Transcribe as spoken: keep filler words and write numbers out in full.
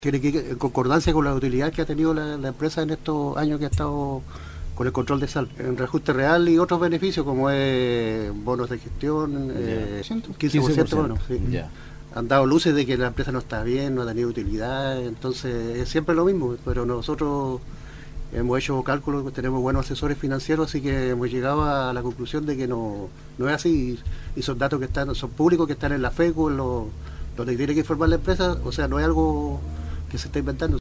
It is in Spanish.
Tiene que en concordancia con la utilidad que ha tenido la, la empresa en estos años que ha estado con el control de sal, en reajuste real y otros beneficios como es bonos de gestión, eh, quince por ciento, bueno, sí. Ya. Han dado luces de que la empresa no está bien, no ha tenido utilidad, entonces es siempre lo mismo, pero nosotros hemos hecho cálculos, tenemos buenos asesores financieros, así que hemos llegado a la conclusión de que no, no es así, y son datos que están, son públicos, que están en la FECU, en los, donde tiene que informar la empresa, o sea, no es algo que se está inventando.